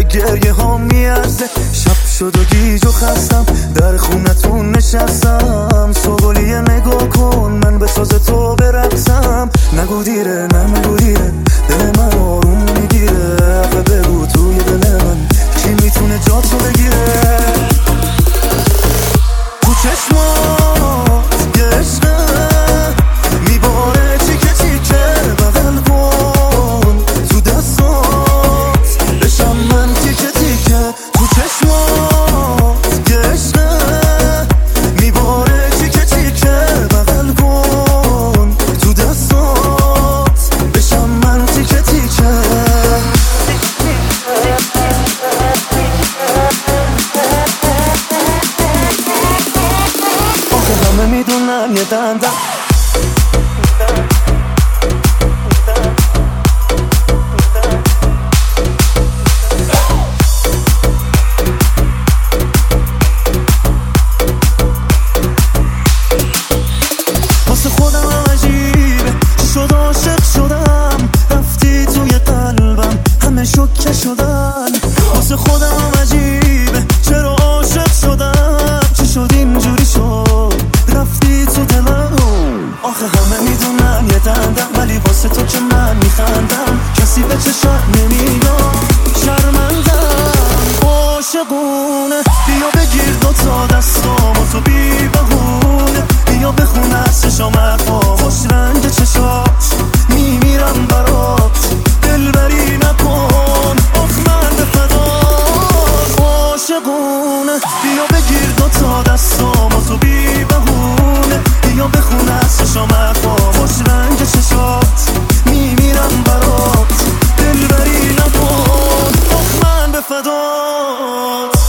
گریه ها میارزه. شب شد و گیج و خستم در خونتون نشستم. سوگلیه نگاه کن من به ساز تو برقصم. نگو دیره نه نگو دیره دل من آروم میگیره. آخه بگو توی دل من کی میتونه جاتو بگیره. تو چشمات یه عشقه میباره تیکه تیکه بغل کن. تو دستات بشم من تیکه تیکه. تو چشمات یه عشقه میباره تیکه تیکه بغل کن. تو دستات بشم من تیکه تیکه. آخه همه میدونن یه دندم واسه خودم عجیبه چی شد عاشق شدم. رفتی توی قلبم همه شوکه شدن. واسه خودم عجیبه چرا عاشق شدم. چی شد اینجوری شد رفتی تو دلم. آخه همه میدونن یه دندم ولی واسه تو که من میخندم. کسی به چشم نمیگم شرمندم. عاشقونه بیا بگیر دوتا دستامو تو بی بهونه. بیا بخون از چشام حرفا خوش رنگ چشات میمیرم برات. دلبری نکن آخ من به فدات. عاشقونه بیا بگیر دوتا دستامو تو بی بهونه. بیا بخون از چشام حرفا خوش رنگ چشات میمیرم برات. دلبری نکن آخ من به فدات.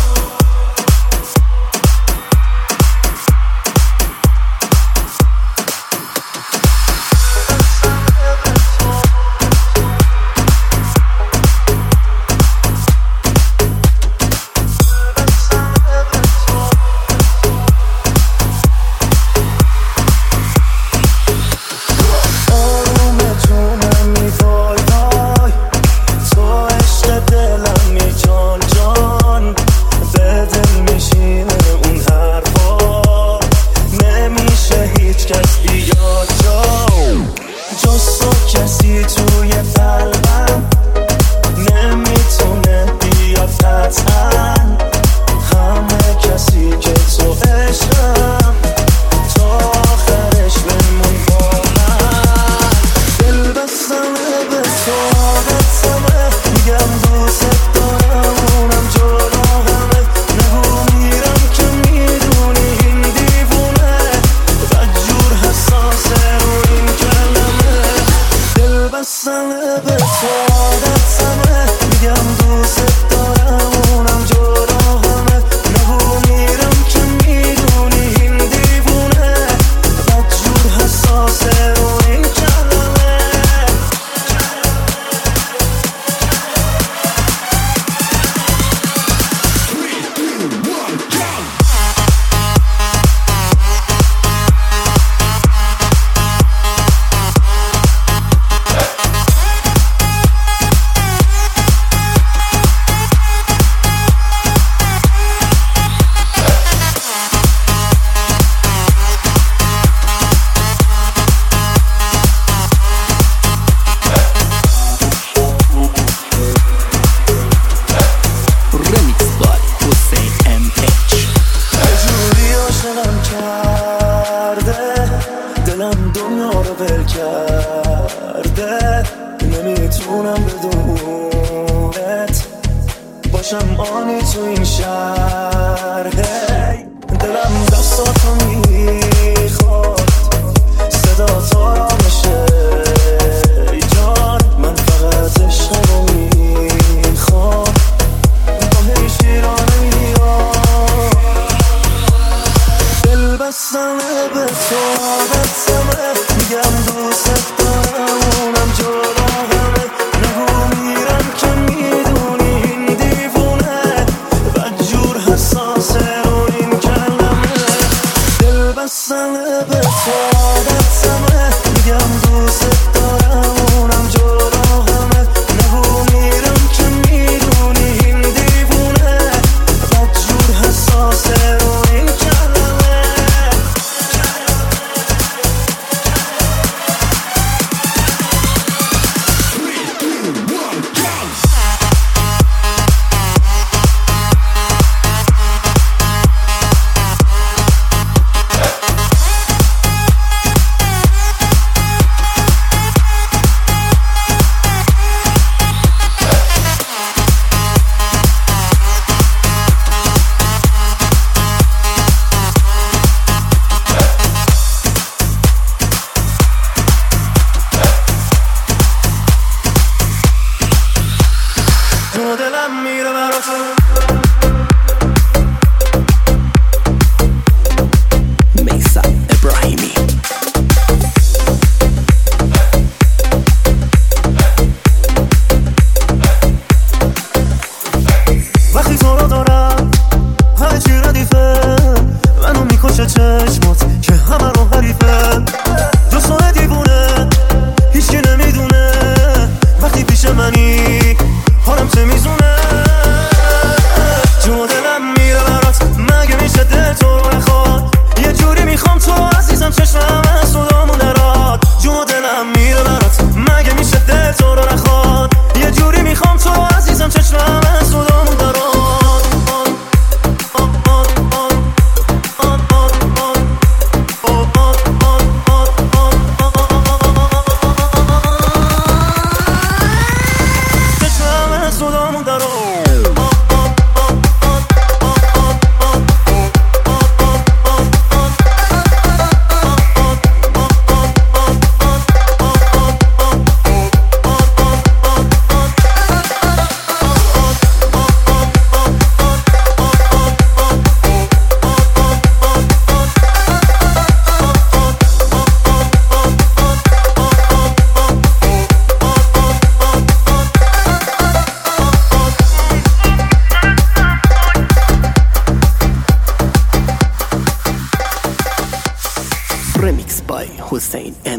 نمیتونم بدونت باشم آنی تو این شهر. دلم دستاتو میخواد صدا تا را بشه ای جان. من فقط عشقمو میخوام با هی شیرانه میاد. دل بستم به تو عادتمه میگم دوست دارم اونم جدا همه. نگو میرم که میدونی این دیوونه بدجور حساسه رو این کلمه. دل دلم میره برا تو. وقتی تو رو دارم همه چی ردیفه، منو میکشه چشمات که همه رو حریفه. دوستانه دیوونه هیچکی نمیدونه، وقتی پیش منی حالم چه میزونه. جون دلم میره برات، مگه میشه دل تو رو نخواد؟ یه جوری میخوام تو عزیزم چشمم از صدامون درات. جون دلم میره برات، مگه میشه دل تو رو نخواد؟ یه جوری میخوام تو عزیزم چشمم از صدامون درات. Remix by Hussein